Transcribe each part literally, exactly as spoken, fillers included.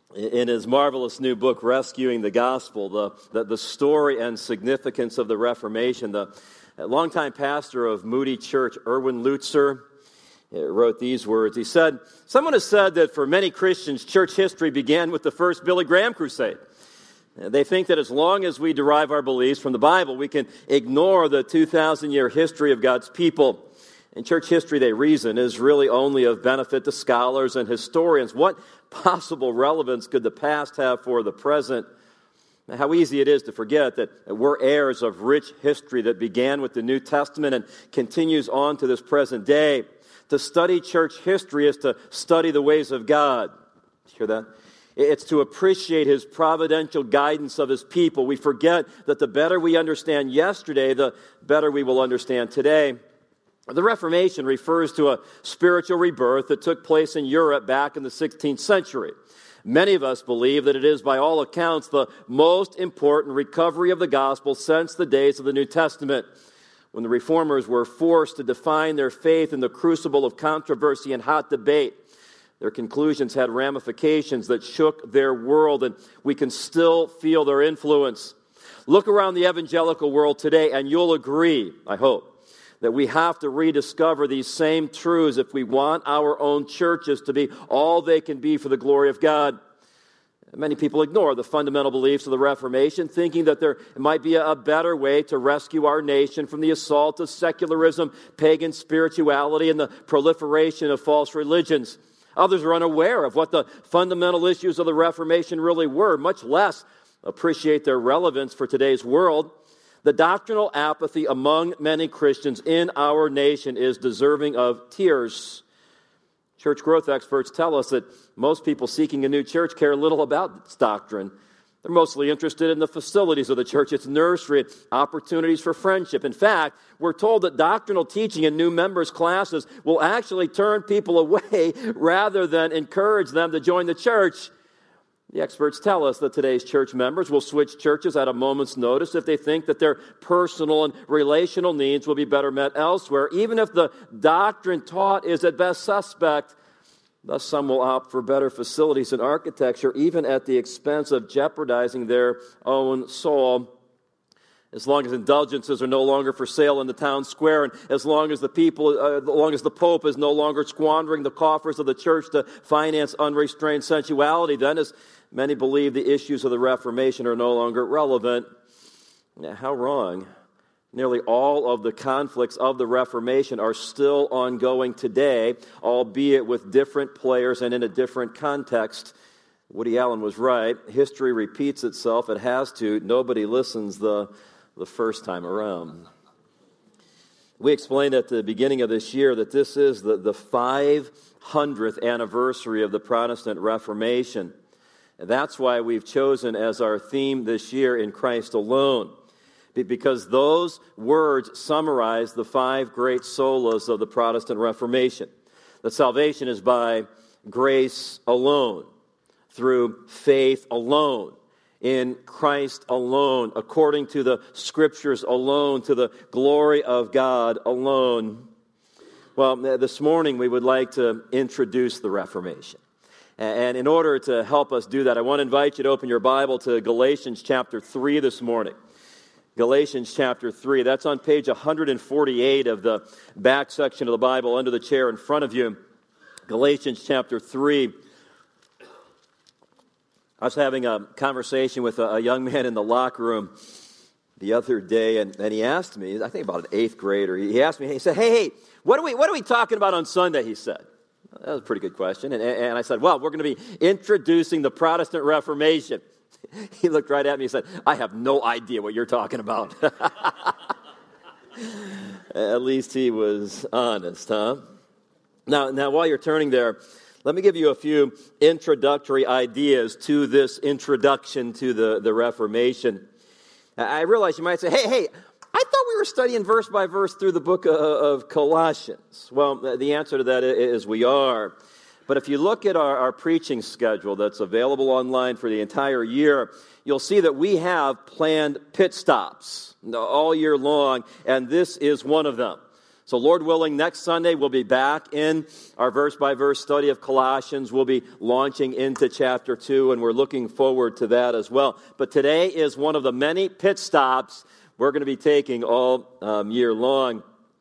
in his marvelous new book, Rescuing the Gospel, the, the, the story and significance of the Reformation. The longtime pastor of Moody Church, Erwin Lutzer, wrote these words. He said, "Someone has said that for many Christians, church history began with the first Billy Graham crusade. They think that as long as we derive our beliefs from the Bible, we can ignore the two thousand year history of God's people. In church history, they reason, is really only of benefit to scholars and historians. What possible relevance could the past have for the present? How easy it is to forget that we're heirs of rich history that began with the New Testament and continues on to this present day. To study church history is to study the ways of God." Did you hear that? It's to appreciate His providential guidance of His people. We forget that the better we understand yesterday, the better we will understand today. The Reformation refers to a spiritual rebirth that took place in Europe back in the sixteenth century. Many of us believe that it is, by all accounts, the most important recovery of the gospel since the days of the New Testament, when the reformers were forced to define their faith in the crucible of controversy and hot debate. Their conclusions had ramifications that shook their world, and we can still feel their influence. Look around the evangelical world today, and you'll agree, I hope, that we have to rediscover these same truths if we want our own churches to be all they can be for the glory of God. Many people ignore the fundamental beliefs of the Reformation, thinking that there might be a better way to rescue our nation from the assault of secularism, pagan spirituality, and the proliferation of false religions. Others are unaware of what the fundamental issues of the Reformation really were, much less appreciate their relevance for today's world. The doctrinal apathy among many Christians in our nation is deserving of tears. Church growth experts tell us that most people seeking a new church care little about its doctrine. They're mostly interested in the facilities of the church, its nursery, opportunities for friendship. In fact, we're told that doctrinal teaching in new members' classes will actually turn people away rather than encourage them to join the church. The experts tell us that today's church members will switch churches at a moment's notice if they think that their personal and relational needs will be better met elsewhere, even if the doctrine taught is at best suspect. Thus, some will opt for better facilities and architecture, even at the expense of jeopardizing their own soul. As long as indulgences are no longer for sale in the town square, and as long as the people, uh, as long as the Pope is no longer squandering the coffers of the church to finance unrestrained sensuality, then, as many believe, the issues of the Reformation are no longer relevant. Now, how wrong. Nearly all of the conflicts of the Reformation are still ongoing today, albeit with different players and in a different context. Woody Allen was right. History repeats itself. It has to. Nobody listens the, the first time around. We explained at the beginning of this year that this is the, the five hundredth anniversary of the Protestant Reformation. And that's why we've chosen as our theme this year, In Christ Alone, because those words summarize the five great solas of the Protestant Reformation. That salvation is by grace alone, through faith alone, in Christ alone, according to the Scriptures alone, to the glory of God alone. Well, this morning we would like to introduce the Reformation. And in order to help us do that, I want to invite you to open your Bible to Galatians chapter three this morning. Galatians chapter three. That's on page one forty-eight of the back section of the Bible under the chair in front of you. Galatians chapter three. I was having a conversation with a, a young man in the locker room the other day, and, and he asked me, I think about an eighth grader, he asked me, he said, hey, hey, what are we, what are we talking about on Sunday, he said. That was a pretty good question. And, and I said, well, we're going to be introducing the Protestant Reformation. He looked right at me and said, I have no idea what you're talking about. At least he was honest, huh? Now, now, while you're turning there, let me give you a few introductory ideas to this introduction to the, the Reformation. I realize you might say, hey, hey, I thought we were studying verse by verse through the book of, of Colossians. Well, the answer to that is we are. But if you look at our, our preaching schedule that's available online for the entire year, you'll see that we have planned pit stops all year long, and this is one of them. So Lord willing, next Sunday we'll be back in our verse-by-verse study of Colossians. We'll be launching into chapter two, and we're looking forward to that as well. But today is one of the many pit stops we're going to be taking all um, year long.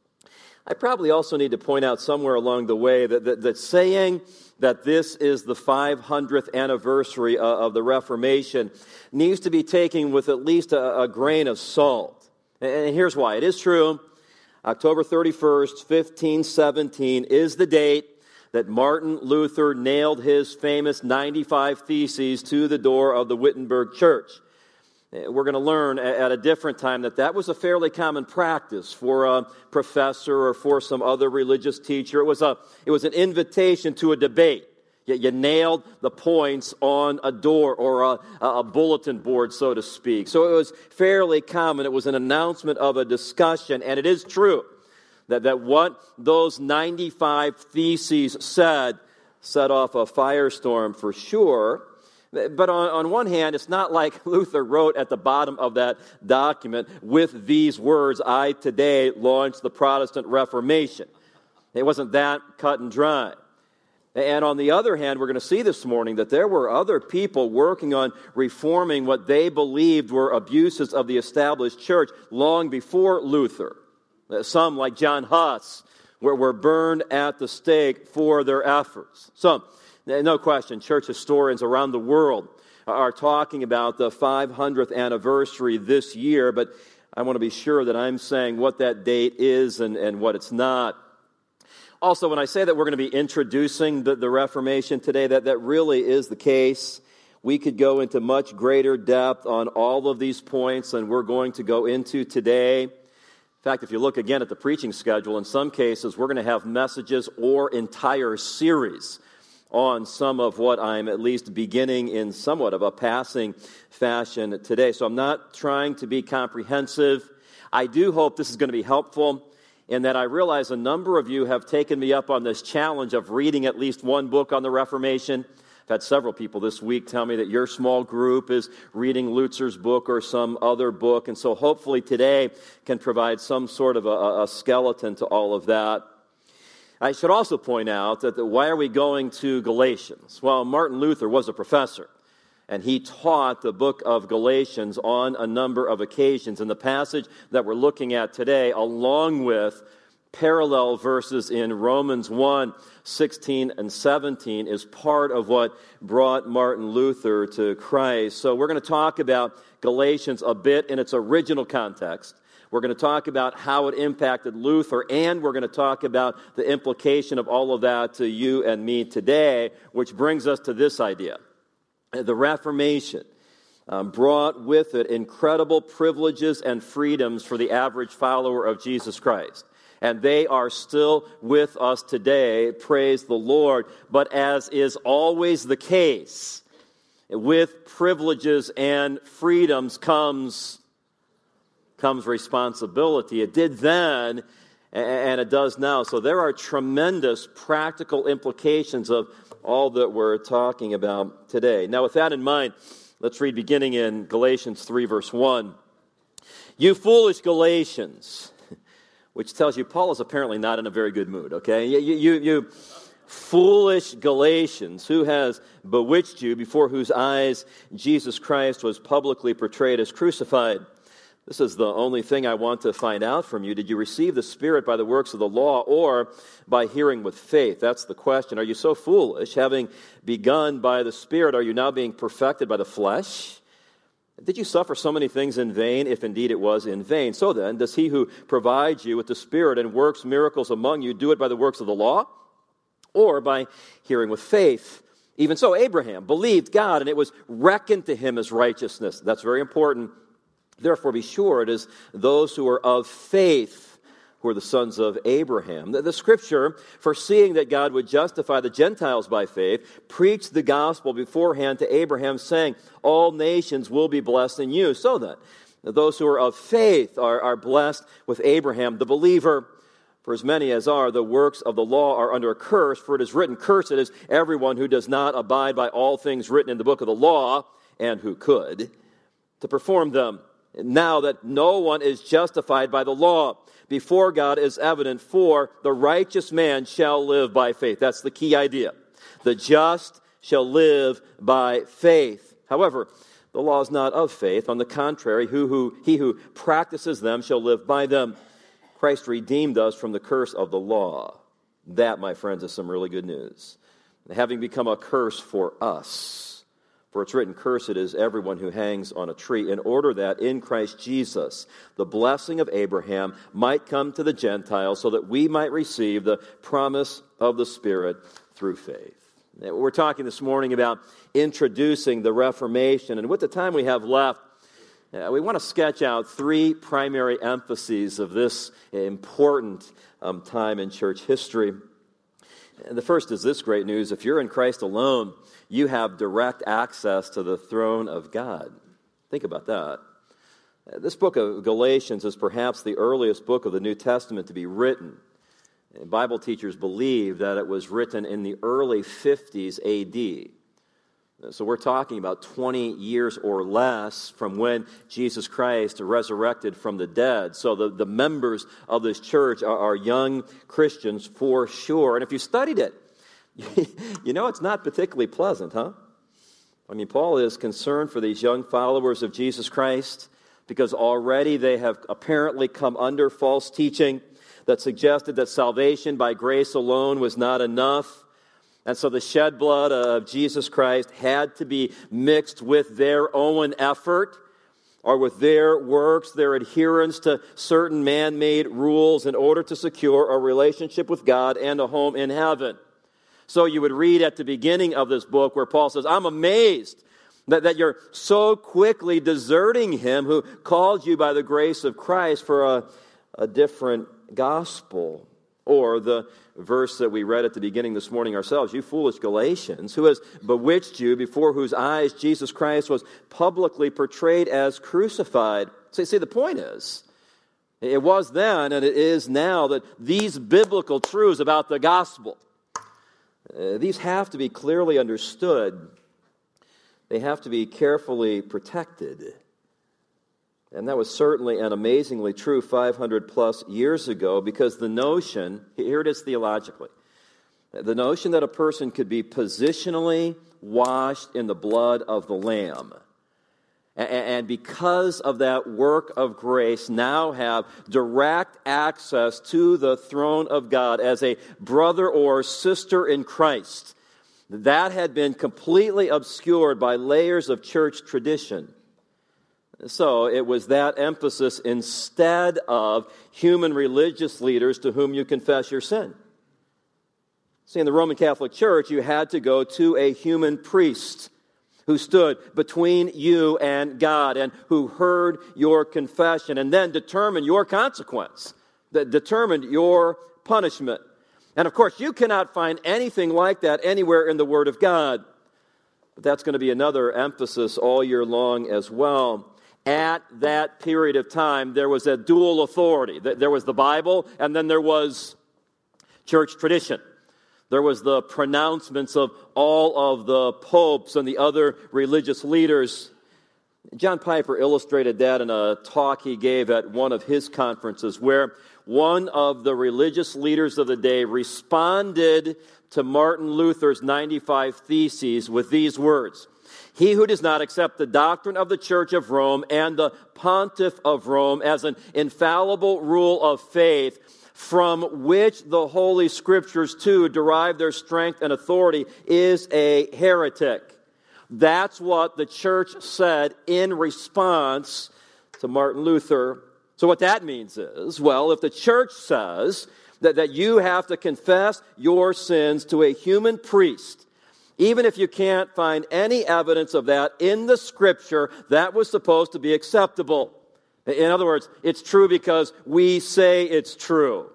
I probably also need to point out somewhere along the way that, that, that saying that this is the five hundredth anniversary of, of the Reformation needs to be taken with at least a, a grain of salt. And here's why. It is true. October thirty-first, fifteen seventeen is the date that Martin Luther nailed his famous ninety-five Theses to the door of the Wittenberg Church. We're going to learn at a different time that that was a fairly common practice for a professor or for some other religious teacher. It was a it was an invitation to a debate. You nailed the points on a door or a, a bulletin board, so to speak. So it was fairly common. It was an announcement of a discussion. And it is true that, that what those ninety-five Theses said set off a firestorm for sure. But on, on one hand, it's not like Luther wrote at the bottom of that document, with these words, I today launched the Protestant Reformation. It wasn't that cut and dry. And on the other hand, we're going to see this morning that there were other people working on reforming what they believed were abuses of the established church long before Luther. Some, like John Huss, were, were burned at the stake for their efforts. So, no question, church historians around the world are talking about the five hundredth anniversary this year, but I want to be sure that I'm saying what that date is and, and what it's not. Also, when I say that we're going to be introducing the, the Reformation today, that, that really is the case. We could go into much greater depth on all of these points than we're going to go into today. In fact, if you look again at the preaching schedule, in some cases we're going to have messages or entire series on some of what I'm at least beginning in somewhat of a passing fashion today. So I'm not trying to be comprehensive. I do hope this is going to be helpful, in that I realize a number of you have taken me up on this challenge of reading at least one book on the Reformation. I've had several people this week tell me that your small group is reading Lutzer's book or some other book, and so hopefully today can provide some sort of a, a skeleton to all of that. I should also point out that the, why are we going to Galatians? Well, Martin Luther was a professor, and he taught the book of Galatians on a number of occasions. And the passage that we're looking at today, along with parallel verses in Romans one, sixteen and seventeen, is part of what brought Martin Luther to Christ. So we're going to talk about Galatians a bit in its original context. We're going to talk about how it impacted Luther, and we're going to talk about the implication of all of that to you and me today, which brings us to this idea. The Reformation um, brought with it incredible privileges and freedoms for the average follower of Jesus Christ. And they are still with us today, praise the Lord. But as is always the case, with privileges and freedoms comes, comes responsibility. It did then, and it does now. So there are tremendous practical implications of all that we're talking about today. Now, with that in mind, let's read beginning in Galatians three, verse one. You foolish Galatians, which tells you Paul is apparently not in a very good mood, okay? You, you, you foolish Galatians, who has bewitched you, before whose eyes Jesus Christ was publicly portrayed as crucified? This is the only thing I want to find out from you. Did you receive the Spirit by the works of the law or by hearing with faith? That's the question. Are you so foolish? Having begun by the Spirit, are you now being perfected by the flesh? Did you suffer so many things in vain, if indeed it was in vain? So then, does he who provides you with the Spirit and works miracles among you do it by the works of the law or by hearing with faith? Even so, Abraham believed God, and it was reckoned to him as righteousness. That's very important. Therefore, be sure it is those who are of faith who are the sons of Abraham. The, the Scripture, foreseeing that God would justify the Gentiles by faith, preached the gospel beforehand to Abraham, saying, all nations will be blessed in you. So then, those who are of faith are, are blessed with Abraham, the believer. For as many as are the works of the law are under a curse, for it is written, cursed is everyone who does not abide by all things written in the book of the law, and who could, to perform them. now that no one is justified by the law before God is evident, for the righteous man shall live by faith. That's the key idea. The just shall live by faith. However, the law is not of faith. On the contrary, who, who, he who practices them shall live by them. Christ redeemed us from the curse of the law. That, my friends, is some really good news. Having become a curse for us. For it's written, cursed is everyone who hangs on a tree, in order that in Christ Jesus the blessing of Abraham might come to the Gentiles, so that we might receive the promise of the Spirit through faith. We're talking this morning about introducing the Reformation, and with the time we have left, uh, we want to sketch out three primary emphases of this important um, time in church history. And the first is this great news: if you're in Christ alone, you have direct access to the throne of God. Think about that. This book of Galatians is perhaps the earliest book of the New Testament to be written. Bible teachers believe that it was written in the early fifties A D. So we're talking about twenty years or less from when Jesus Christ resurrected from the dead. So the, the members of this church are, are young Christians for sure. And if you studied it, you know it's not particularly pleasant, huh? I mean, Paul is concerned for these young followers of Jesus Christ because already they have apparently come under false teaching that suggested that salvation by grace alone was not enough. And so the shed blood of Jesus Christ had to be mixed with their own effort or with their works, their adherence to certain man-made rules in order to secure a relationship with God and a home in heaven. So you would read at the beginning of this book where Paul says, I'm amazed that, that you're so quickly deserting him who called you by the grace of Christ for a, a different gospel. Or the verse that we read at the beginning this morning ourselves, you foolish Galatians, who has bewitched you, before whose eyes Jesus Christ was publicly portrayed as crucified. So you see, the point is, it was then and it is now that these biblical truths about the gospel, uh, these have to be clearly understood. They have to be carefully protected. And that was certainly and amazingly true five hundred plus years ago, because the notion, here it is theologically, the notion that a person could be positionally washed in the blood of the Lamb, and because of that work of grace, now have direct access to the throne of God as a brother or sister in Christ, that had been completely obscured by layers of church tradition. So it was that emphasis instead of human religious leaders to whom you confess your sin. See, in the Roman Catholic Church, you had to go to a human priest who stood between you and God and who heard your confession and then determined your consequence, that determined your punishment. And of course, you cannot find anything like that anywhere in the Word of God. But that's going to be another emphasis all year long as well. At that period of time, there was a dual authority. There was the Bible, and then there was church tradition. There was the pronouncements of all of the popes and the other religious leaders. John Piper illustrated that in a talk he gave at one of his conferences, where one of the religious leaders of the day responded to Martin Luther's ninety-five Theses with these words: he who does not accept the doctrine of the Church of Rome and the Pontiff of Rome as an infallible rule of faith, from which the Holy Scriptures too derive their strength and authority, is a heretic. That's what the church said in response to Martin Luther. So what that means is, well, if the church says that, that you have to confess your sins to a human priest, even if you can't find any evidence of that in the Scripture, that was supposed to be acceptable. In other words, it's true because we say it's true.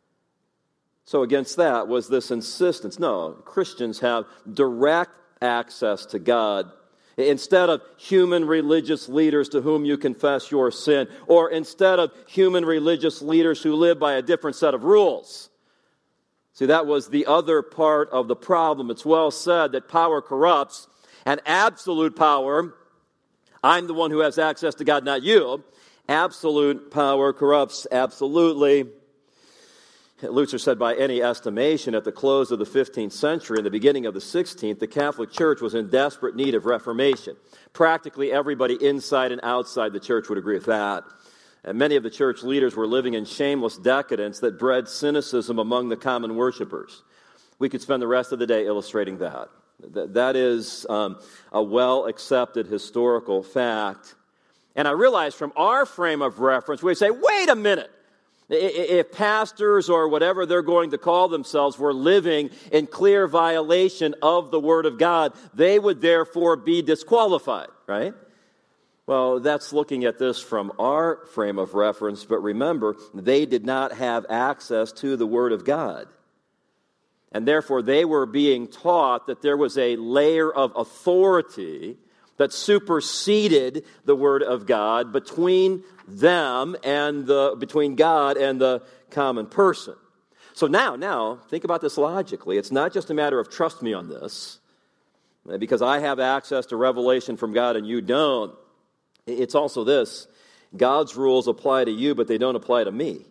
So against that was this insistence. No, Christians have direct access to God. Instead of human religious leaders to whom you confess your sin, or instead of human religious leaders who live by a different set of rules. See, that was the other part of the problem. It's well said that power corrupts, and absolute power I'm the one who has access to God, not you. Absolute power corrupts absolutely. Luther said, by any estimation, at the close of the fifteenth century and the beginning of the sixteenth, the Catholic Church was in desperate need of reformation. Practically everybody inside and outside the church would agree with that. And many of the church leaders were living in shameless decadence that bred cynicism among the common worshipers. We could spend the rest of the day illustrating that. That is um, a well-accepted historical fact. And I realize from our frame of reference, we say, wait a minute. If pastors or whatever they're going to call themselves were living in clear violation of the Word of God, they would therefore be disqualified, right? Well, that's looking at this from our frame of reference, but remember, they did not have access to the Word of God. And therefore, they were being taught that there was a layer of authority that superseded the Word of God between them and the between God and the common person. So now, now, think about this logically. It's not just a matter of trust me on this, because I have access to revelation from God and you don't. It's also this: God's rules apply to you, but they don't apply to me.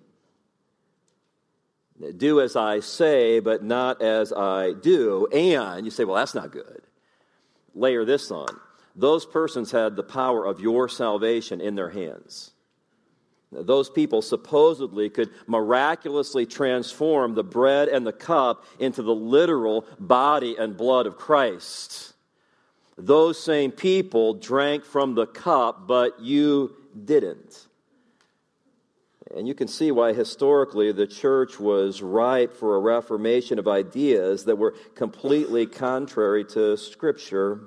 Do as I say, but not as I do. And you say, well, that's not good. Layer this on. Those persons had the power of your salvation in their hands. Those people supposedly could miraculously transform the bread and the cup into the literal body and blood of Christ. Those same people drank from the cup, but you didn't. And you can see why historically the church was ripe for a reformation of ideas that were completely contrary to Scripture.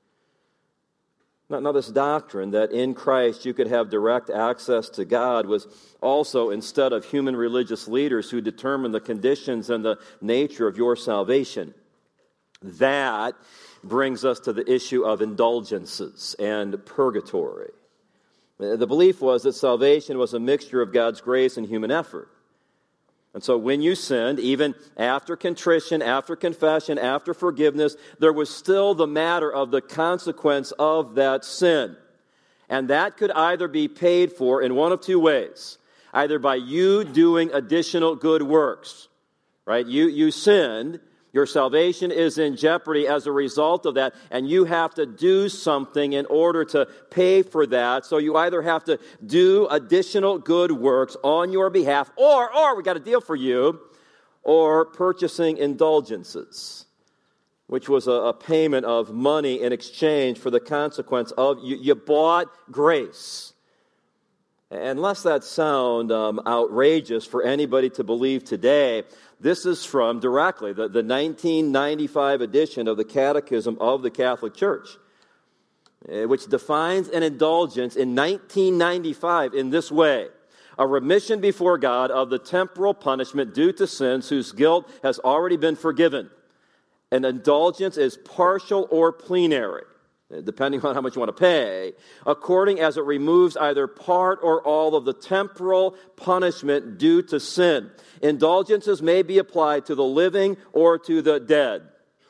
Now, this doctrine that in Christ you could have direct access to God was also instead of human religious leaders who determine the conditions and the nature of your salvation. That brings us to the issue of indulgences and purgatory. The belief was that salvation was a mixture of God's grace and human effort. And so when you sinned, even after contrition, after confession, after forgiveness, there was still the matter of the consequence of that sin. And that could either be paid for in one of two ways. Either by you doing additional good works, right? You, you sinned, your salvation is in jeopardy as a result of that, and you have to do something in order to pay for that. So you either have to do additional good works on your behalf, or, or we got a deal for you, or purchasing indulgences, which was a, a payment of money in exchange for the consequence of, you, you bought grace. Unless that sound um, outrageous for anybody to believe today, this is from directly the, the nineteen ninety-five edition of the Catechism of the Catholic Church, which defines an indulgence in nineteen ninety-five in this way: a remission before God of the temporal punishment due to sins whose guilt has already been forgiven. An indulgence is partial or plenary, depending on how much you want to pay, according as it removes either part or all of the temporal punishment due to sin. Indulgences may be applied to the living or to the dead.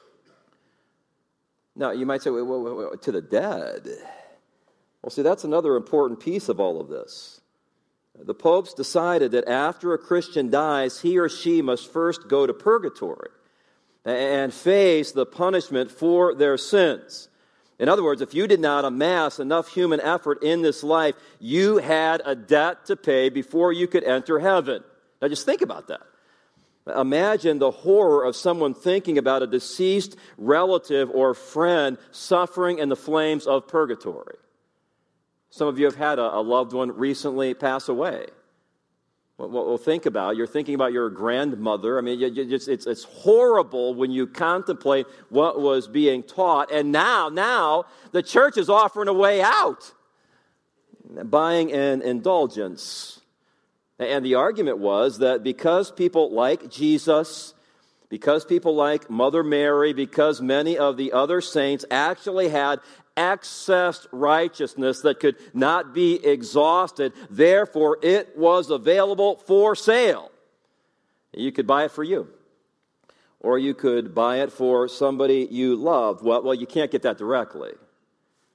Now, you might say, wait, wait, wait, wait, to the dead? Well, see, that's another important piece of all of this. The popes decided that after a Christian dies, he or she must first go to purgatory and face the punishment for their sins. In other words, if you did not amass enough human effort in this life, you had a debt to pay before you could enter heaven. Now just think about that. Imagine the horror of someone thinking about a deceased relative or friend suffering in the flames of purgatory. Some of you have had a, a loved one recently pass away. Well, well, think about it. You're thinking about your grandmother. I mean, you, you just, it's, it's horrible when you contemplate what was being taught. And now, now, the church is offering a way out, buying an indulgence. And the argument was that because people like Jesus, because people like Mother Mary, because many of the other saints actually had excess righteousness that could not be exhausted, therefore it was available for sale. You could buy it for you, or you could buy it for somebody you loved. Well, well, you can't get that directly.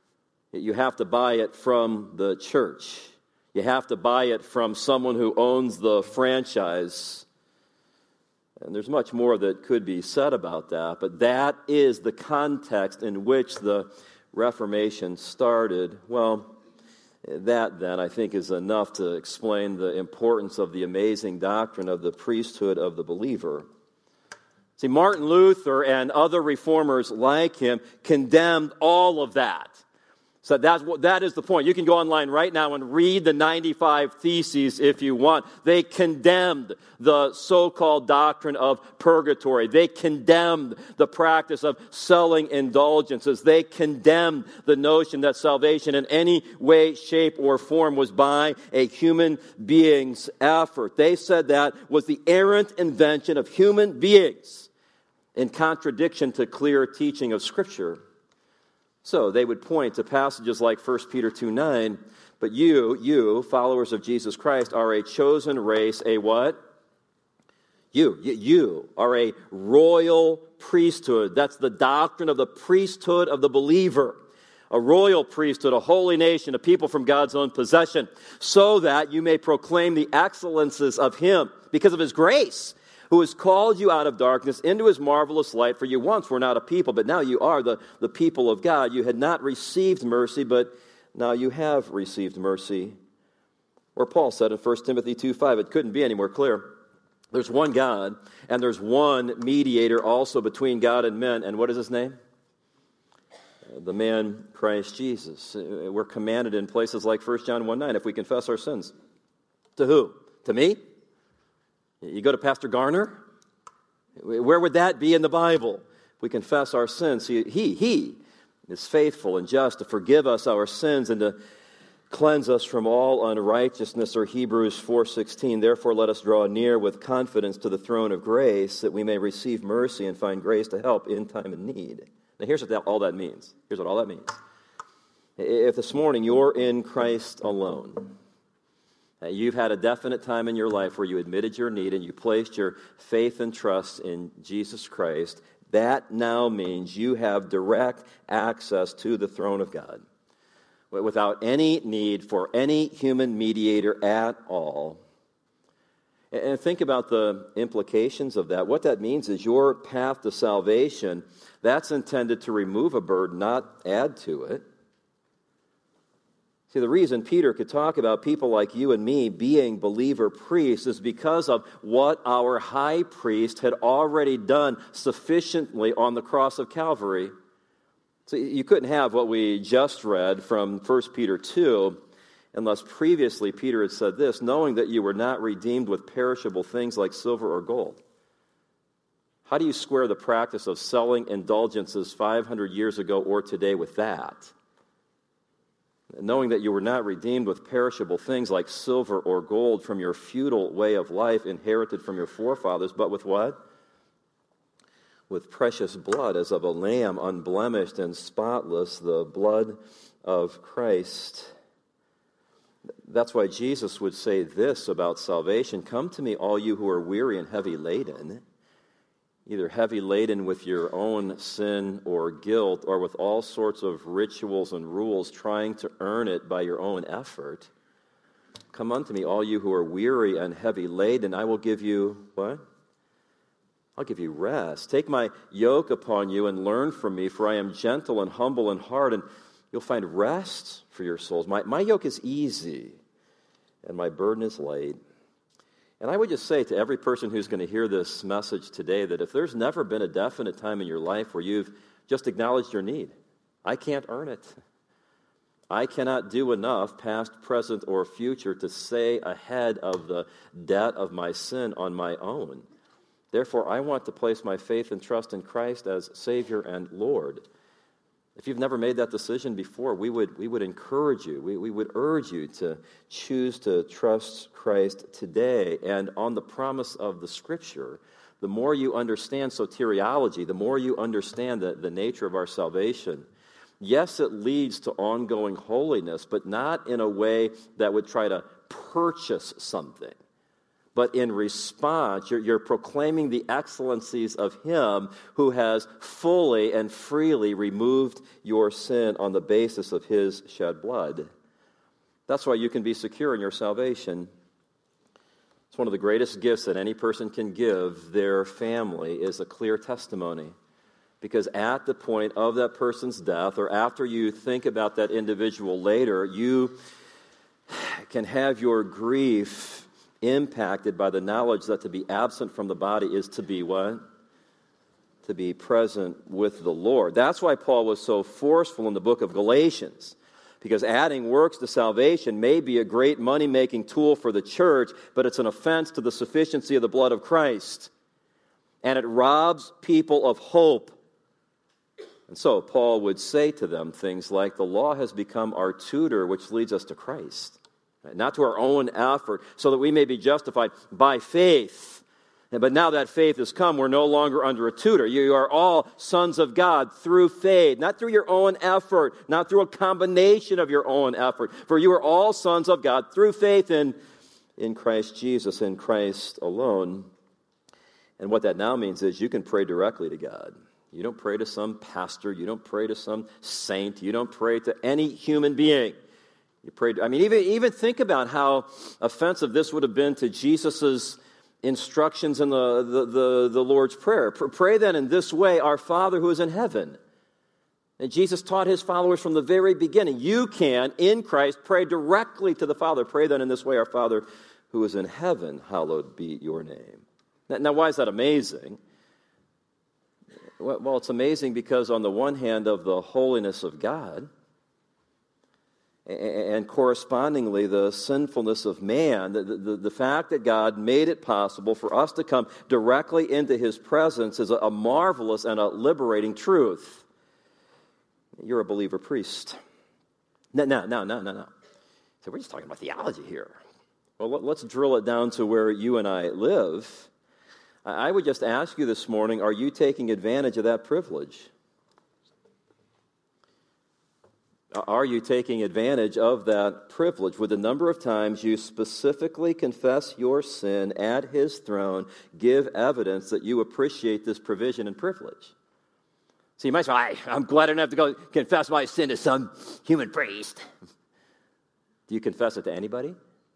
You have to buy it from the church. You have to buy it from someone who owns the franchise. And there's much more that could be said about that, but that is the context in which the Reformation started. Well, that then I think is enough to explain the importance of the amazing doctrine of the priesthood of the believer. See, Martin Luther and other reformers like him condemned all of that. So that's what, that is the point. You can go online right now and read the ninety-five Theses if you want. They condemned the so-called doctrine of purgatory. They condemned the practice of selling indulgences. They condemned the notion that salvation in any way, shape, or form was by a human being's effort. They said that was the errant invention of human beings in contradiction to clear teaching of Scripture. So they would point to passages like First Peter two nine, but you, you, followers of Jesus Christ, are a chosen race, a what? You, you, you are a royal priesthood. That's the doctrine of the priesthood of the believer. A royal priesthood, a holy nation, a people from God's own possession, so that you may proclaim the excellences of Him because of His grace, who has called you out of darkness into His marvelous light. For you once were not a people, but now you are the, the people of God. You had not received mercy, but now you have received mercy. Or Paul said in First Timothy two five, it couldn't be any more clear. There's one God, and there's one mediator also between God and men. And what is His name? The man Christ Jesus. We're commanded in places like First John one nine, if we confess our sins. To who? To me? You go to Pastor Garner? Where would that be in the Bible? If we confess our sins, he, he, he is faithful and just to forgive us our sins and to cleanse us from all unrighteousness, or Hebrews four sixteen. Therefore let us draw near with confidence to the throne of grace, that we may receive mercy and find grace to help in time of need. Now here's what that, all that means. Here's what all that means. If this morning you're in Christ alone, you've had a definite time in your life where you admitted your need and you placed your faith and trust in Jesus Christ, that now means you have direct access to the throne of God without any need for any human mediator at all. And think about the implications of that. What that means is your path to salvation, that's intended to remove a burden, not add to it. See, the reason Peter could talk about people like you and me being believer priests is because of what our high priest had already done sufficiently on the cross of Calvary. So you couldn't have what we just read from First Peter two unless previously Peter had said this, knowing that you were not redeemed with perishable things like silver or gold. How do you square the practice of selling indulgences five hundred years ago or today with that? Knowing that you were not redeemed with perishable things like silver or gold from your feudal way of life inherited from your forefathers, but with what? With precious blood as of a lamb, unblemished and spotless, the blood of Christ. That's why Jesus would say this about salvation, come to me, all you who are weary and heavy laden, either heavy laden with your own sin or guilt, or with all sorts of rituals and rules, trying to earn it by your own effort. Come unto me, all you who are weary and heavy laden, I will give you, what? I'll give you rest. Take my yoke upon you and learn from me, for I am gentle and humble in heart, and you'll find rest for your souls. My, my yoke is easy, and my burden is light. And I would just say to every person who's going to hear this message today that if there's never been a definite time in your life where you've just acknowledged your need, I can't earn it. I cannot do enough, past, present, or future, to stay ahead of the debt of my sin on my own. Therefore, I want to place my faith and trust in Christ as Savior and Lord. If you've never made that decision before, we would we would encourage you, we, we would urge you to choose to trust Christ today. And on the promise of the Scripture, the more you understand soteriology, the more you understand the, the nature of our salvation. Yes, it leads to ongoing holiness, but not in a way that would try to purchase something, but in response, you're, you're proclaiming the excellencies of Him who has fully and freely removed your sin on the basis of His shed blood. That's why you can be secure in your salvation. It's one of the greatest gifts that any person can give their family is a clear testimony. Because at the point of that person's death, or after you think about that individual later, you can have your grief impacted by the knowledge that to be absent from the body is to be what? To be present with the Lord. That's why Paul was so forceful in the book of Galatians. Because adding works to salvation may be a great money-making tool for the church, but it's an offense to the sufficiency of the blood of Christ. And it robs people of hope. And so Paul would say to them things like, the law has become our tutor, which leads us to Christ. Not to our own effort, so that we may be justified by faith. But now that faith has come, we're no longer under a tutor. You are all sons of God through faith, not through your own effort, not through a combination of your own effort. For you are all sons of God through faith in, in Christ Jesus, in Christ alone. And what that now means is you can pray directly to God. You don't pray to some pastor. You don't pray to some saint. You don't pray to any human being. You pray. I mean, even, even think about how offensive this would have been to Jesus's instructions in the, the, the, the Lord's Prayer. Pray then in this way, our Father who is in heaven. And Jesus taught his followers from the very beginning, you can, in Christ, pray directly to the Father. Pray then in this way, our Father who is in heaven, hallowed be your name. Now, now why is that amazing? Well, it's amazing because on the one hand of the holiness of God, and correspondingly the sinfulness of man, the, the, the fact that God made it possible for us to come directly into His presence is a, a marvelous and a liberating truth. You're a believer priest. No, no, no, no, no, no. So we're just talking about theology here. Well, let's drill it down to where you and I live. I would just ask you this morning, are you taking advantage of that privilege? Are you taking advantage of that privilege? With the number of times you specifically confess your sin at His throne, give evidence that you appreciate this provision and privilege. So you might say, I, I'm glad I don't have to go confess my sin to some human priest. Do you confess it to anybody?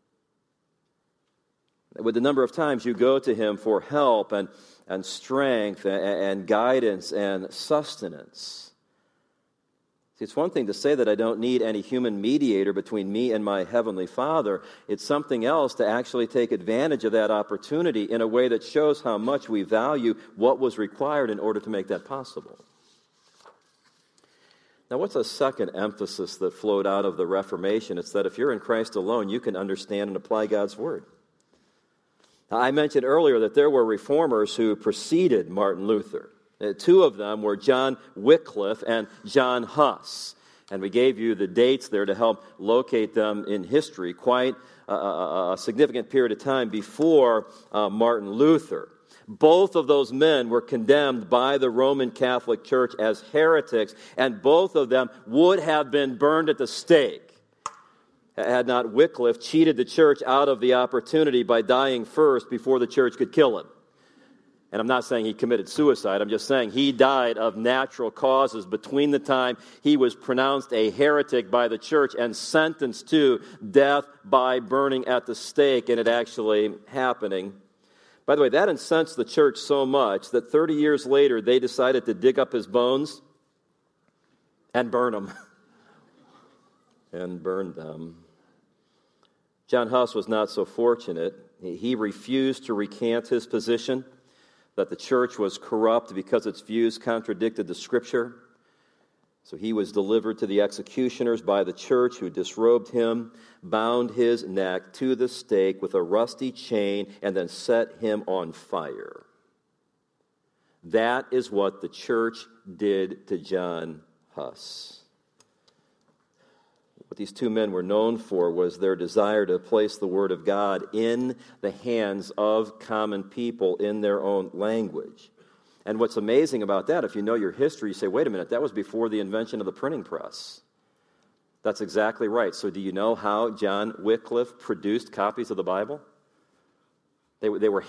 With the number of times you go to Him for help and, and strength and, and guidance and sustenance. See, it's one thing to say that I don't need any human mediator between me and my Heavenly Father. It's something else to actually take advantage of that opportunity in a way that shows how much we value what was required in order to make that possible. Now, what's a second emphasis that flowed out of the Reformation? It's that if you're in Christ alone, you can understand and apply God's Word. I mentioned earlier that there were reformers who preceded Martin Luther. Uh, two of them were John Wycliffe and John Huss. And we gave you the dates there to help locate them in history, quite a, a, a significant period of time before uh, Martin Luther. Both of those men were condemned by the Roman Catholic Church as heretics, and both of them would have been burned at the stake had not Wycliffe cheated the church out of the opportunity by dying first before the church could kill him. And I'm not saying he committed suicide. I'm just saying he died of natural causes between the time he was pronounced a heretic by the church and sentenced to death by burning at the stake, and it actually happening. By the way, that incensed the church so much that thirty years later they decided to dig up his bones and burn them. and burned them. John Huss was not so fortunate. He refused to recant his position that the church was corrupt because its views contradicted the Scripture. So he was delivered to the executioners by the church, who disrobed him, bound his neck to the stake with a rusty chain, and then set him on fire. That is what the church did to John Huss. What these two men were known for was their desire to place the Word of God in the hands of common people in their own language. And what's amazing about that, if you know your history, you say, wait a minute, that was before the invention of the printing press. That's exactly right. So do you know how John Wycliffe produced copies of the Bible? They, they were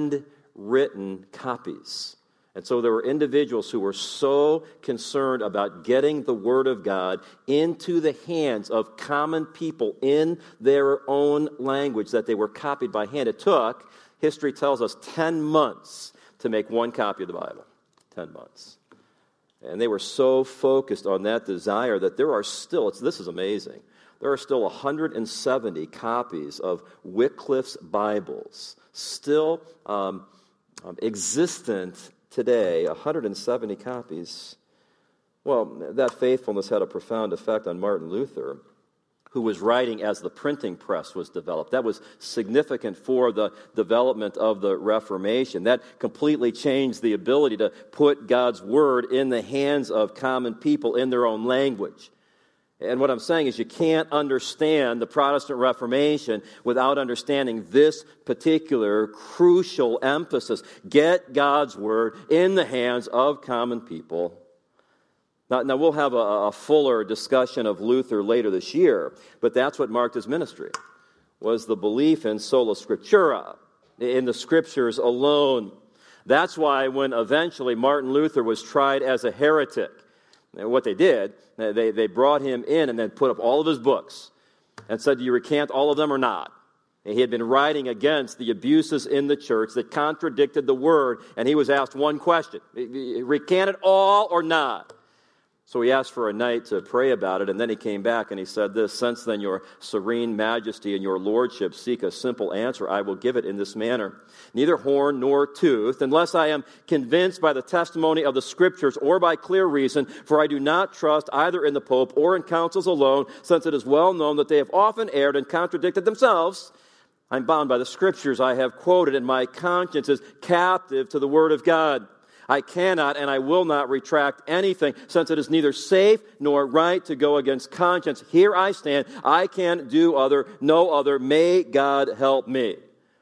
handwritten copies. And so there were individuals who were so concerned about getting the Word of God into the hands of common people in their own language that they were copied by hand. It took, history tells us, ten months to make one copy of the Bible. Ten months. And they were so focused on that desire that there are still, it's, this is amazing, there are still one hundred seventy copies of Wycliffe's Bibles still um, um, existent today, one hundred seventy copies. Well, that faithfulness had a profound effect on Martin Luther, who was writing as the printing press was developed. That was significant for the development of the Reformation. That completely changed the ability to put God's Word in the hands of common people in their own language. And what I'm saying is you can't understand the Protestant Reformation without understanding this particular crucial emphasis. Get God's Word in the hands of common people. Now, now we'll have a, a fuller discussion of Luther later this year, but that's what marked his ministry, was the belief in sola scriptura, in the Scriptures alone. That's why when eventually Martin Luther was tried as a heretic, and what they did, they, they brought him in and then put up all of his books and said, do you recant all of them or not? And he had been writing against the abuses in the church that contradicted the Word, and he was asked one question, recant it all or not? So he asked for a night to pray about it, and then he came back and he said this, since then your serene majesty and your lordship seek a simple answer, I will give it in this manner. Neither horn nor tooth, unless I am convinced by the testimony of the Scriptures or by clear reason, for I do not trust either in the Pope or in councils alone, since it is well known that they have often erred and contradicted themselves. I'm bound by the Scriptures I have quoted, and my conscience is captive to the Word of God. I cannot and I will not retract anything, since it is neither safe nor right to go against conscience. Here I stand. I can do other, no other. May God help me.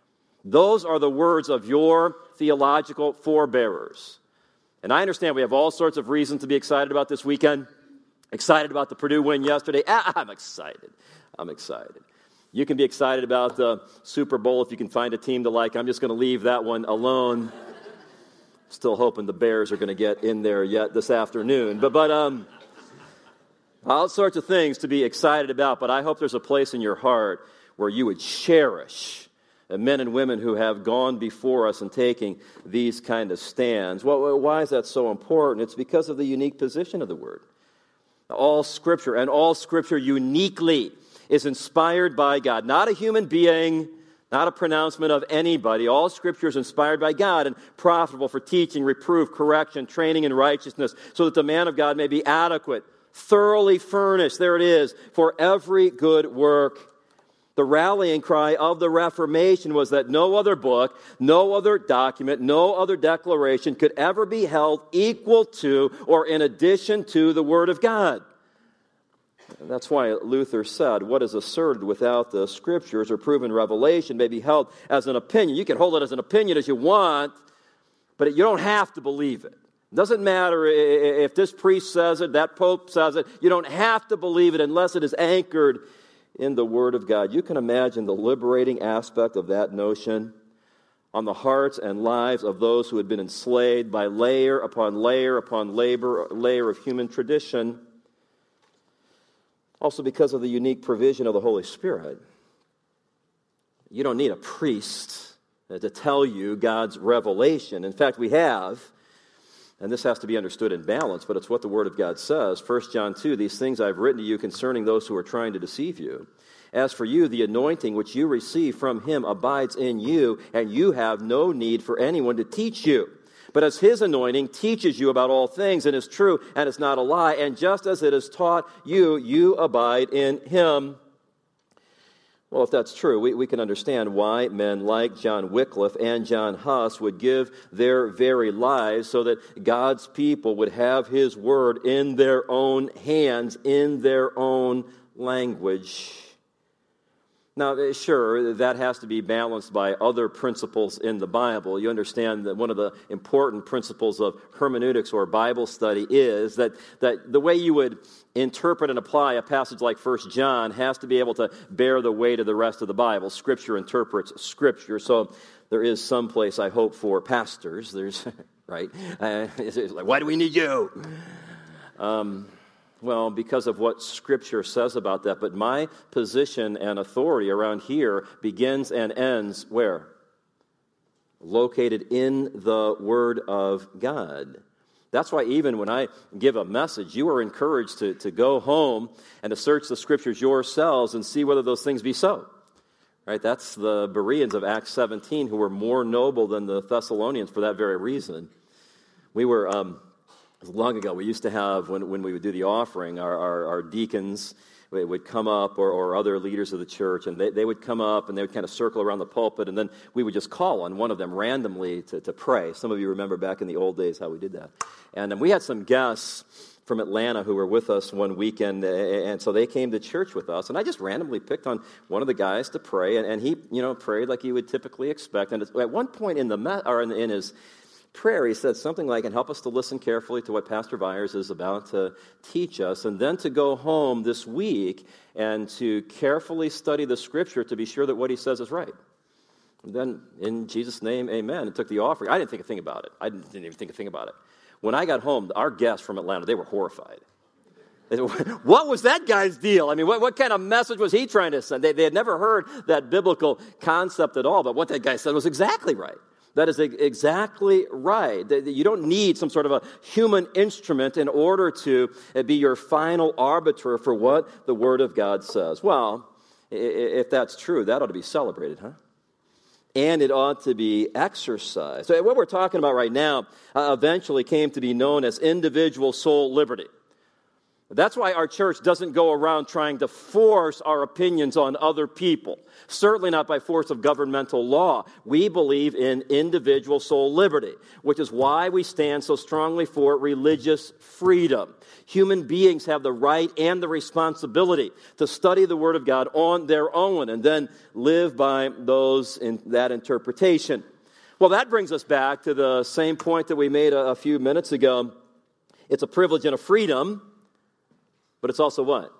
Those are the words of your theological forebearers. And I understand we have all sorts of reasons to be excited about this weekend. Excited about the Purdue win yesterday. Ah, I'm excited. I'm excited. You can be excited about the Super Bowl if you can find a team to like. I'm just going to leave that one alone. Still hoping the Bears are going to get in there yet this afternoon. But, but um, all sorts of things to be excited about. But I hope there's a place in your heart where you would cherish the men and women who have gone before us in taking these kind of stands. Well, why is that so important? It's because of the unique position of the Word. All Scripture, and all Scripture uniquely is inspired by God. Not a human being, not a pronouncement of anybody. All Scripture is inspired by God and profitable for teaching, reproof, correction, training in righteousness, so that the man of God may be adequate, thoroughly furnished, there it is, for every good work. The rallying cry of the Reformation was that no other book, no other document, no other declaration could ever be held equal to or in addition to the Word of God. That's why Luther said, what is asserted without the Scriptures or proven revelation may be held as an opinion. You can hold it as an opinion as you want, but you don't have to believe it. It doesn't matter if this priest says it, that pope says it. You don't have to believe it unless it is anchored in the Word of God. You can imagine the liberating aspect of that notion on the hearts and lives of those who had been enslaved by layer upon layer upon labor, layer of human tradition. Also because of the unique provision of the Holy Spirit. You don't need a priest to tell you God's revelation. In fact, we have, and this has to be understood in balance, but it's what the Word of God says. First John two, these things I've written to you concerning those who are trying to deceive you. As for you, the anointing which you receive from Him abides in you, and you have no need for anyone to teach you. But as His anointing teaches you about all things and is true and is not a lie, and just as it has taught you, you abide in Him. Well, if that's true, we, we can understand why men like John Wycliffe and John Huss would give their very lives so that God's people would have His Word in their own hands, in their own language. Now, sure, that has to be balanced by other principles in the Bible. You understand that one of the important principles of hermeneutics or Bible study is that, that the way you would interpret and apply a passage like First John has to be able to bear the weight of the rest of the Bible. Scripture interprets Scripture. So there is some place, I hope, for pastors. There's, right? Uh, it's like, why do we need you? Um... Well, because of what Scripture says about that. But my position and authority around here begins and ends where? Located in the Word of God. That's why even when I give a message, you are encouraged to, to go home and to search the Scriptures yourselves and see whether those things be so. Right? That's the Bereans of Acts seventeen who were more noble than the Thessalonians for that very reason. We were... Um, Long ago, we used to have, when, when we would do the offering, our, our, our deacons would come up, or, or other leaders of the church, and they, they would come up, and they would kind of circle around the pulpit, and then we would just call on one of them randomly to, to pray. Some of you remember back in the old days how we did that. And um, we had some guests from Atlanta who were with us one weekend, and so they came to church with us, and I just randomly picked on one of the guys to pray, and, and he, you know, prayed like you would typically expect. And at one point in the me- or in, in his prayer, he said something like, and help us to listen carefully to what Pastor Byers is about to teach us, and then to go home this week and to carefully study the Scripture to be sure that what he says is right. And then, in Jesus' name, amen, and took the offering. I didn't think a thing about it. I didn't even think a thing about it. When I got home, our guests from Atlanta, they were horrified. They said, what was that guy's deal? I mean, what, what kind of message was he trying to send? They, they had never heard that biblical concept at all, but what that guy said was exactly right. That is exactly right. You don't need some sort of a human instrument in order to be your final arbiter for what the Word of God says. Well, if that's true, that ought to be celebrated, huh? And it ought to be exercised. So what we're talking about right now uh, eventually came to be known as individual soul liberty. That's why our church doesn't go around trying to force our opinions on other people. Certainly not by force of governmental law. We believe in individual soul liberty, which is why we stand so strongly for religious freedom. Human beings have the right and the responsibility to study the Word of God on their own and then live by those in that interpretation. Well, that brings us back to the same point that we made a, a few minutes ago. It's a privilege and a freedom. But it's also what?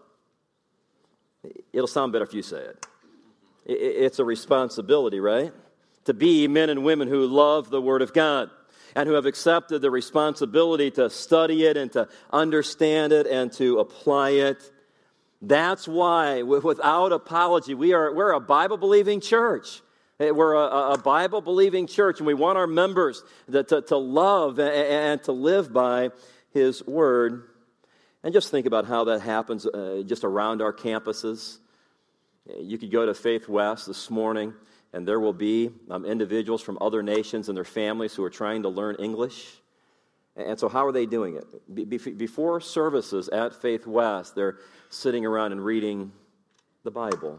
It'll sound better if you say it. It's a responsibility, right? To be men and women who love the Word of God and who have accepted the responsibility to study it and to understand it and to apply it. That's why, without apology, we are, we're a Bible-believing church. We're a, a Bible-believing church, and we want our members to, to, to love and, and to live by His Word. And just think about how that happens uh, just around our campuses. You could go to Faith West this morning, and there will be um, individuals from other nations and their families who are trying to learn English. And so how are they doing it? Be- before services at Faith West, they're sitting around and reading the Bible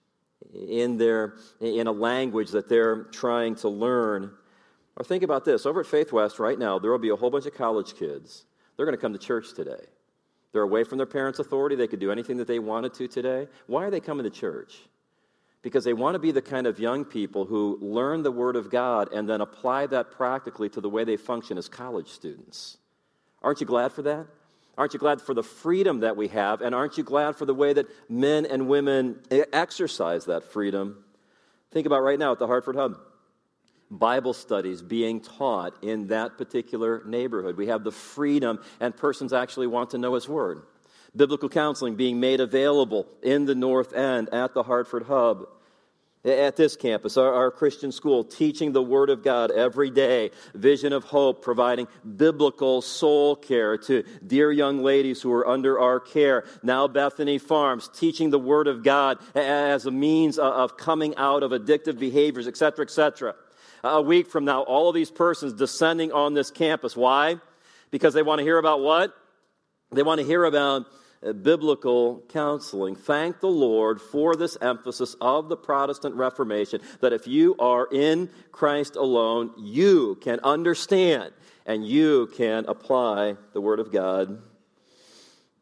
in their in a language that they're trying to learn. Or think about this. Over at Faith West right now, there will be a whole bunch of college kids. They're going to come to church today. They're away from their parents' authority. They could do anything that they wanted to today. Why are they coming to church? Because they want to be the kind of young people who learn the Word of God and then apply that practically to the way they function as college students. Aren't you glad for that? Aren't you glad for the freedom that we have? And aren't you glad for the way that men and women exercise that freedom? Think about right now at the Hartford Hub. Bible studies being taught in that particular neighborhood. We have the freedom, and persons actually want to know His Word. Biblical counseling being made available in the North End at the Hartford Hub. At this campus, our, our Christian school, teaching the Word of God every day. Vision of Hope, providing biblical soul care to dear young ladies who are under our care. Now Bethany Farms, teaching the Word of God as a means of coming out of addictive behaviors, et cetera, et cetera. A week from now, all of these persons descending on this campus. Why? Because they want to hear about what? They want to hear about uh, biblical counseling. Thank the Lord for this emphasis of the Protestant Reformation, that if you are in Christ alone, you can understand and you can apply the Word of God.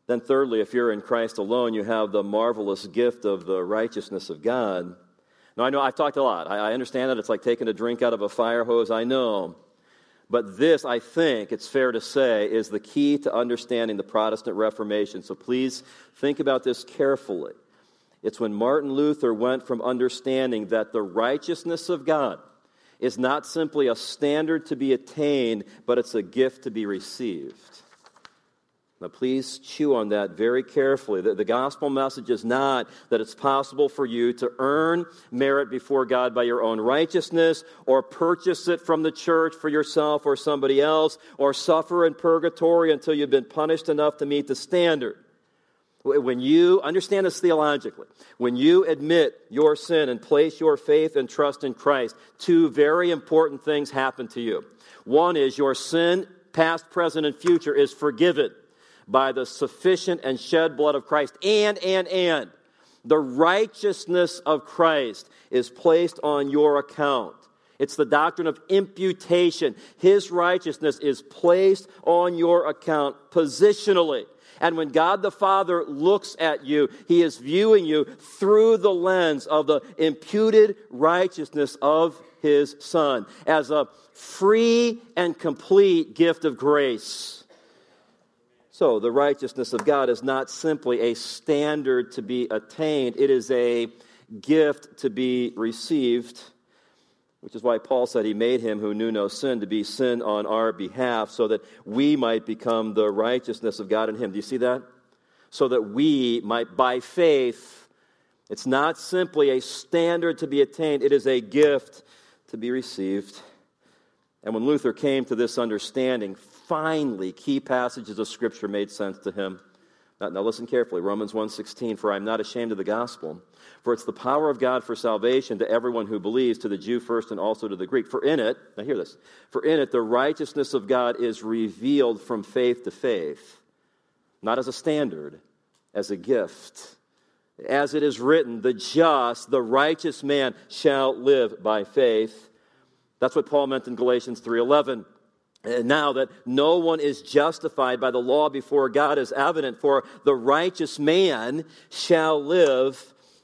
Then thirdly, if you're in Christ alone, you have the marvelous gift of the righteousness of God. Now, I know I've talked a lot. I, I understand that it's like taking a drink out of a fire hose. I know. But this, I think, it's fair to say, is the key to understanding the Protestant Reformation. So please think about this carefully. It's when Martin Luther went from understanding that the righteousness of God is not simply a standard to be attained, but it's a gift to be received. Now, please chew on that very carefully. The, the gospel message is not that it's possible for you to earn merit before God by your own righteousness, or purchase it from the church for yourself or somebody else, or suffer in purgatory until you've been punished enough to meet the standard. When you, understand this theologically, when you admit your sin and place your faith and trust in Christ, two very important things happen to you. One is your sin, past, present, and future, is forgiven by the sufficient and shed blood of Christ. And, and, and, the righteousness of Christ is placed on your account. It's the doctrine of imputation. His righteousness is placed on your account positionally. And when God the Father looks at you, He is viewing you through the lens of the imputed righteousness of His Son as a free and complete gift of grace. So the righteousness of God is not simply a standard to be attained. It is a gift to be received, which is why Paul said He made Him who knew no sin to be sin on our behalf, so that we might become the righteousness of God in Him. Do you see that? So that we might, by faith, it's not simply a standard to be attained, it is a gift to be received. And when Luther came to this understanding, finally, key passages of Scripture made sense to him. Now, now listen carefully. Romans one sixteen, for I am not ashamed of the gospel, for it's the power of God for salvation to everyone who believes, to the Jew first and also to the Greek. For in it, now hear this, for in it the righteousness of God is revealed from faith to faith, not as a standard, as a gift. As it is written, the just, the righteous man shall live by faith. That's what Paul meant in Galatians three eleven. Now that no one is justified by the law before God is evident, for the righteous man shall live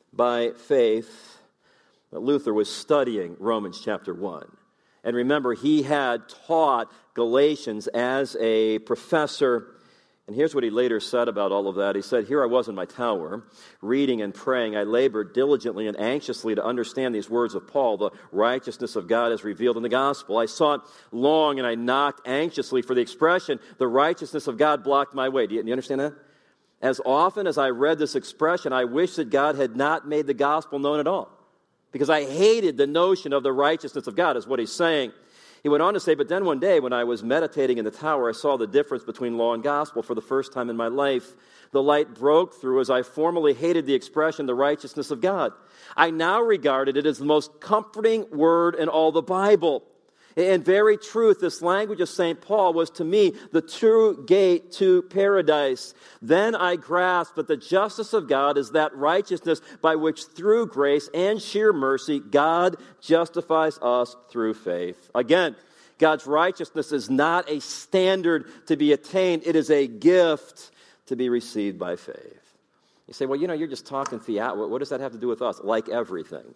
by faith. But Luther was studying Romans chapter one. And remember, he had taught Galatians as a professor. And here's what he later said about all of that. He said, here I was in my tower, reading and praying. I labored diligently and anxiously to understand these words of Paul. The righteousness of God is revealed in the gospel. I sought long and I knocked anxiously for the expression, the righteousness of God blocked my way. Do you, do you understand that? As often as I read this expression, I wish that God had not made the gospel known at all, because I hated the notion of the righteousness of God, is what he's saying. He went on to say, but then one day when I was meditating in the tower, I saw the difference between law and gospel for the first time in my life. The light broke through as I formerly hated the expression, the righteousness of God. I now regarded it as the most comforting word in all the Bible. In very truth, this language of Saint Paul was to me the true gate to paradise. Then I grasped that the justice of God is that righteousness by which through grace and sheer mercy God justifies us through faith. Again, God's righteousness is not a standard to be attained. It is a gift to be received by faith. You say, well, you know, you're just talking theology. What does that have to do with us? Like everything.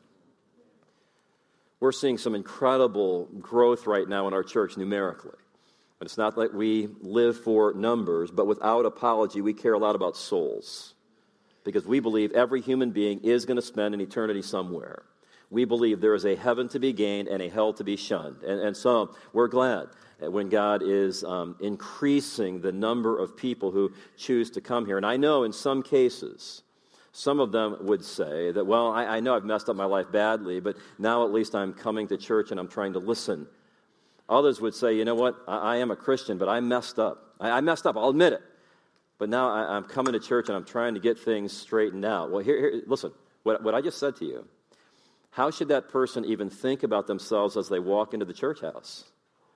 We're seeing some incredible growth right now in our church numerically. But it's not like we live for numbers, but without apology, we care a lot about souls. Because we believe every human being is going to spend an eternity somewhere. We believe there is a heaven to be gained and a hell to be shunned. And, and so we're glad when God is um, increasing the number of people who choose to come here. And I know in some cases, some of them would say that, well, I, I know I've messed up my life badly, but now at least I'm coming to church and I'm trying to listen. Others would say, you know what, I, I am a Christian, but I messed up. I, I messed up, I'll admit it. But now I, I'm coming to church and I'm trying to get things straightened out. Well, here, here listen, what, what I just said to you, how should that person even think about themselves as they walk into the church house?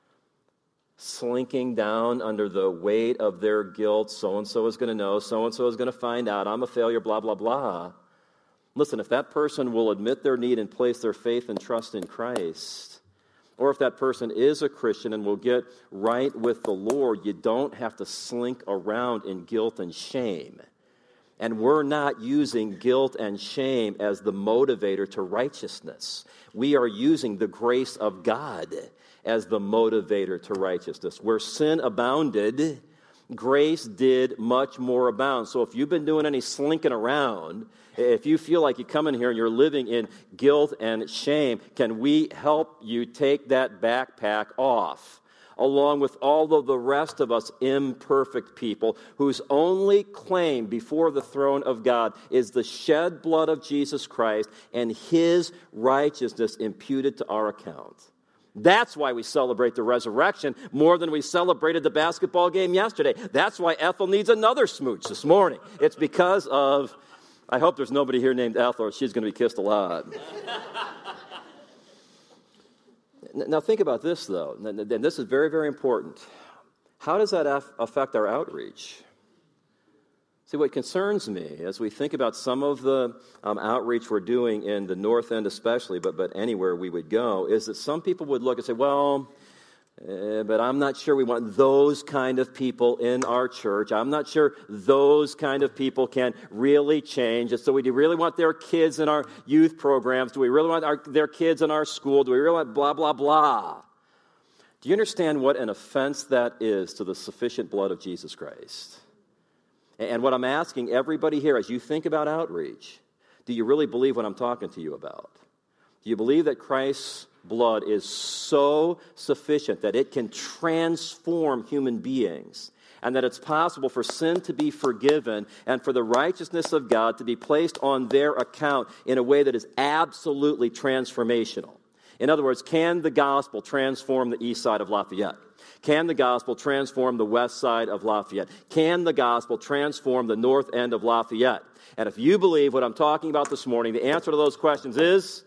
Slinking down under the weight of their guilt. So-and-so is going to know. So-and-so is going to find out. I'm a failure, blah, blah, blah. Listen, if that person will admit their need and place their faith and trust in Christ, or if that person is a Christian and will get right with the Lord, you don't have to slink around in guilt and shame. And we're not using guilt and shame as the motivator to righteousness. We are using the grace of God as the motivator to righteousness. Where sin abounded, grace did much more abound. So if you've been doing any slinking around, if you feel like you come in here and you're living in guilt and shame, can we help you take that backpack off? Along with all of the rest of us imperfect people whose only claim before the throne of God is the shed blood of Jesus Christ and his righteousness imputed to our account. That's why we celebrate the resurrection more than we celebrated the basketball game yesterday. That's why Ethel needs another smooch this morning. It's because of, I hope there's nobody here named Ethel, or she's going to be kissed a lot. Now think about this, though, and this is very, very important. How does that affect our outreach? See, what concerns me as we think about some of the um, outreach we're doing in the North End especially, but, but anywhere we would go, is that some people would look and say, well, uh, but I'm not sure we want those kind of people in our church. I'm not sure those kind of people can really change. And so we do really want their kids in our youth programs? Do we really want our, their kids in our school? Do we really want blah, blah, blah? Do you understand what an offense that is to the sufficient blood of Jesus Christ? And what I'm asking everybody here, as you think about outreach, do you really believe what I'm talking to you about? Do you believe that Christ's blood is so sufficient that it can transform human beings, and that it's possible for sin to be forgiven and for the righteousness of God to be placed on their account in a way that is absolutely transformational? In other words, can the gospel transform the east side of Lafayette? Can the gospel transform the west side of Lafayette? Can the gospel transform the north end of Lafayette? And if you believe what I'm talking about this morning, the answer to those questions is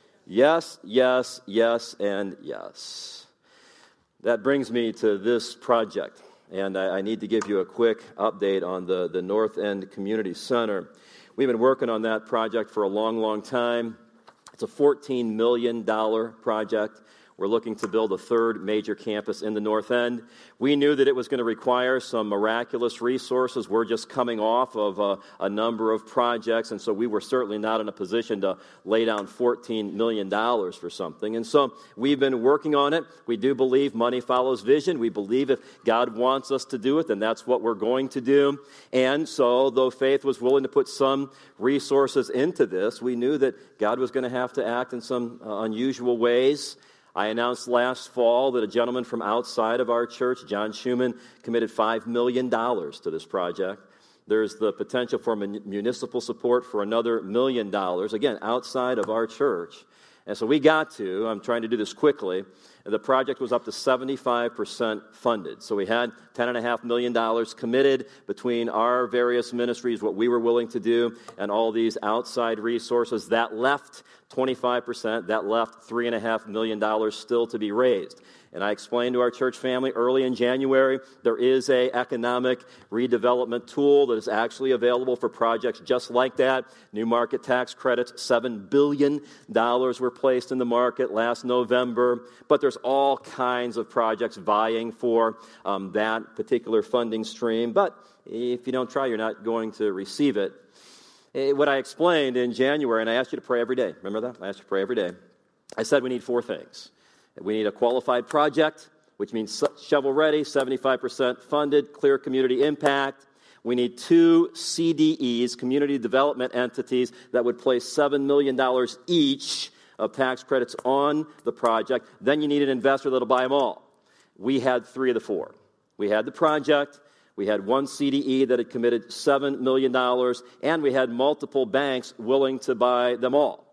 yes, yes, yes, and yes. That brings me to this project, and I, I need to give you a quick update on the, the North End Community Center. We've been working on that project for a long, long time. It's a fourteen million dollars project. We're looking to build a third major campus in the North End. We knew that it was going to require some miraculous resources. We're just coming off of a, a number of projects, and so we were certainly not in a position to lay down fourteen million dollars for something. And so we've been working on it. We do believe money follows vision. We believe if God wants us to do it, then that's what we're going to do. And so, though faith was willing to put some resources into this, we knew that God was going to have to act in some uh, unusual ways. I announced last fall that a gentleman from outside of our church, John Schumann, committed five million dollars to this project. There's the potential for municipal support for another million dollars, again, outside of our church. And so we got to, I'm trying to do this quickly, the project was up to seventy-five percent funded. So we had ten point five million dollars committed between our various ministries, what we were willing to do, and all these outside resources. That left twenty-five percent, that left three point five million dollars still to be raised. And I explained to our church family early in January, there is a economic redevelopment tool that is actually available for projects just like that. New market tax credits, seven billion dollars were placed in the market last November. But there's all kinds of projects vying for um, that particular funding stream. But if you don't try, you're not going to receive it. What I explained in January, and I asked you to pray every day. Remember that? I asked you to pray every day. I said we need four things. We need a qualified project, which means shovel-ready, seventy-five percent funded, clear community impact. We need two C D Es, community development entities, that would place seven million dollars each of tax credits on the project. Then you need an investor that will buy them all. We had three of the four. We had the project, we had one C D E that had committed seven million dollars, and we had multiple banks willing to buy them all.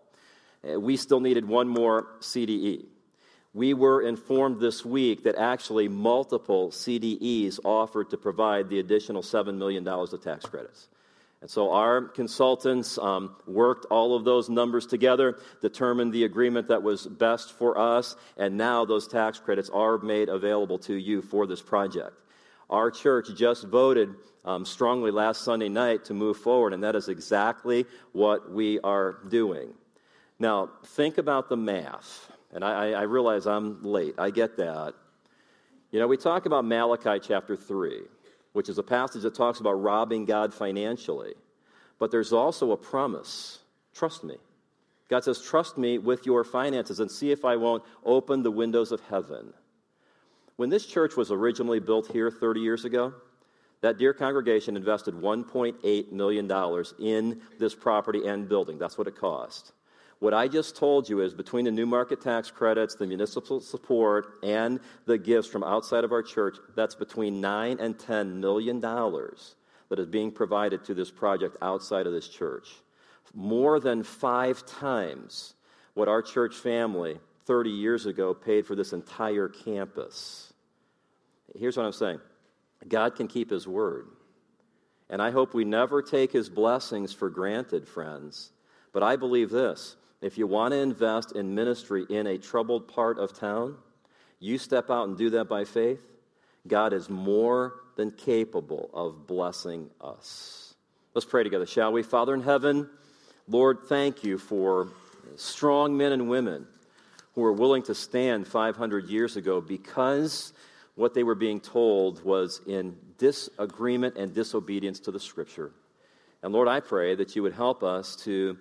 We still needed one more C D E. We were informed this week that actually multiple C D Es offered to provide the additional seven million dollars of tax credits. And so our consultants um, worked all of those numbers together, determined the agreement that was best for us, and now those tax credits are made available to you for this project. Our church just voted um, strongly last Sunday night to move forward, and that is exactly what we are doing. Now, think about the math. And I, I realize I'm late. I get that. You know, we talk about Malachi chapter three, which is a passage that talks about robbing God financially. But there's also a promise. Trust me. God says, trust me with your finances and see if I won't open the windows of heaven. When this church was originally built here thirty years ago, that dear congregation invested one point eight million dollars in this property and building. That's what it cost. What I just told you is between the new market tax credits, the municipal support, and the gifts from outside of our church, that's between nine and ten million dollars that is being provided to this project outside of this church. More than five times what our church family thirty years ago paid for this entire campus. Here's what I'm saying. God can keep his word. And I hope we never take his blessings for granted, friends. But I believe this. If you want to invest in ministry in a troubled part of town, you step out and do that by faith, God is more than capable of blessing us. Let's pray together, shall we? Father in heaven, Lord, thank you for strong men and women who were willing to stand five hundred years ago because what they were being told was in disagreement and disobedience to the Scripture. And Lord, I pray that you would help us to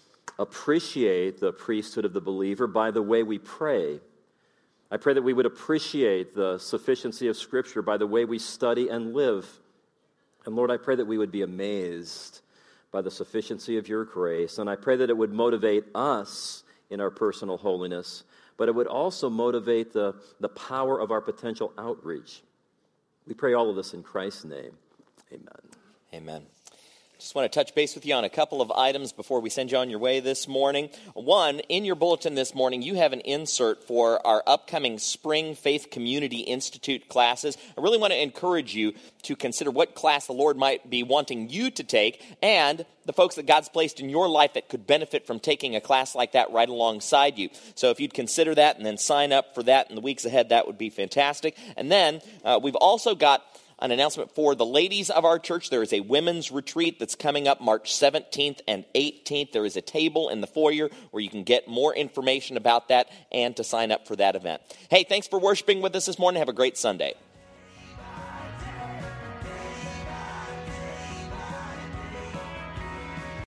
appreciate the priesthood of the believer by the way we pray. I pray that we would appreciate the sufficiency of Scripture by the way we study and live. And Lord, I pray that we would be amazed by the sufficiency of your grace. And I pray that it would motivate us in our personal holiness, but it would also motivate the, the power of our potential outreach. We pray all of this in Christ's name. Amen. Amen. Just want to touch base with you on a couple of items before we send you on your way this morning. One, in your bulletin this morning, you have an insert for our upcoming Spring Faith Community Institute classes. I really want to encourage you to consider what class the Lord might be wanting you to take and the folks that God's placed in your life that could benefit from taking a class like that right alongside you. So if you'd consider that and then sign up for that in the weeks ahead, that would be fantastic. And then uh, we've also got an announcement for the ladies of our church. There is a women's retreat that's coming up March seventeenth and eighteenth. There is a table in the foyer where you can get more information about that and to sign up for that event. Hey, thanks for worshiping with us this morning. Have a great Sunday.